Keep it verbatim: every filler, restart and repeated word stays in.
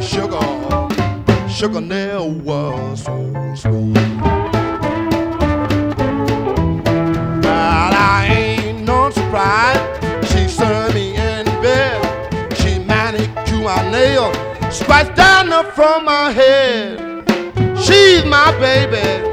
sugar, sugar never was so sweet. But I ain't no surprise. She served me in bed. She manicured my nail, scratched down the from my head. She's my baby.